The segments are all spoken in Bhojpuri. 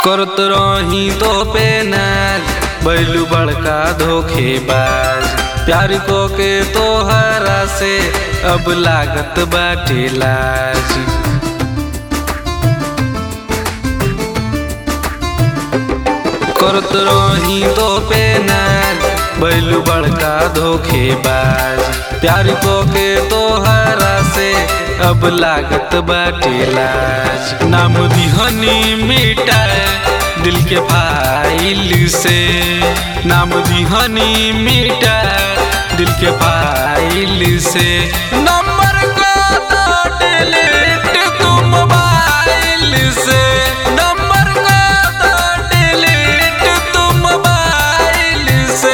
करत रही तो पे नाज बैलू बड़का धोखेबाज। प्यार को के तोहरा से अब लागत बाटे लाज। करत रही तो पे नाज बैलू बड़का धोखेबाज। प्यार को के तोहरा से अब लागत बाटे लाज। नाम दिहनी मिटाए दिल के फाइल से, नाम दिहनी मिटाए दिल के फाइल से। नंबर को तो डिलीट तू मोबाइल से, नंबर को तो डिलीट तू मोबाइल से।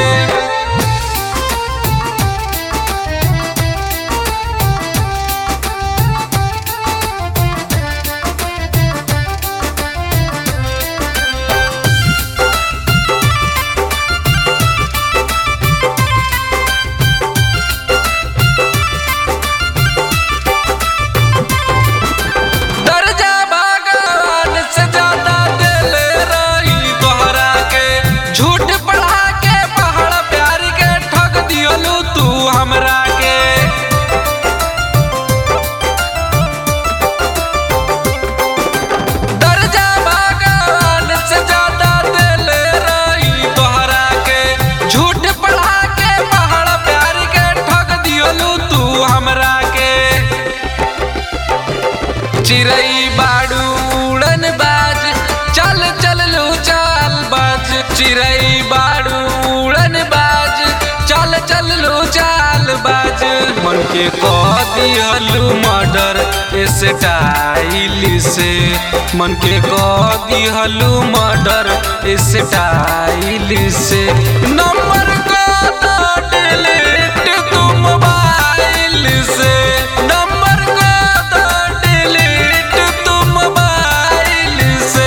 चिरई बाड़ू उड़न बाज चल चल लो चाल बाज। चिरई बाड़ू उड़न बाज चल चल लो चाल बाज। मन के कह दिहलू मर्डर स्टाइल से, मन के कह दिहलू मर्डर स्टाइल से। नंबर को तो डिलीट तू मोबाइल से, नंबर को तो डिलीट तू मोबाइल से।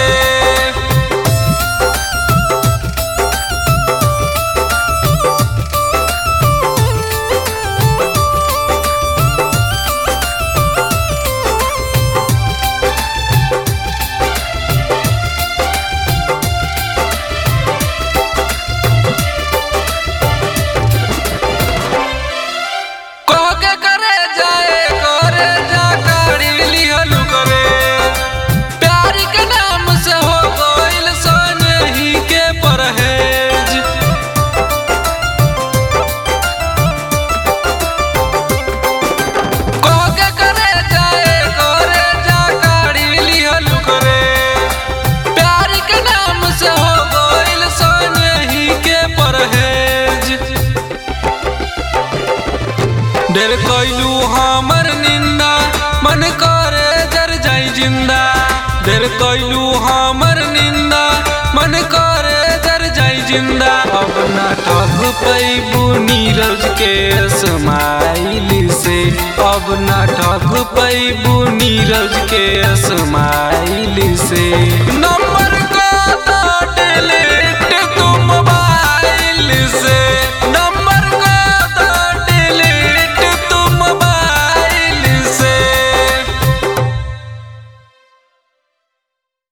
ढेर कैलू हमर निंदा मन करे जर जाई जिंदा। ढेर कैलू हमर निंदा मन करे जर जाई जिंदा। अब ना ठग पैबू नीरज के स्माइल से, अब ना ठग पैबू नीरज के स्माइल से।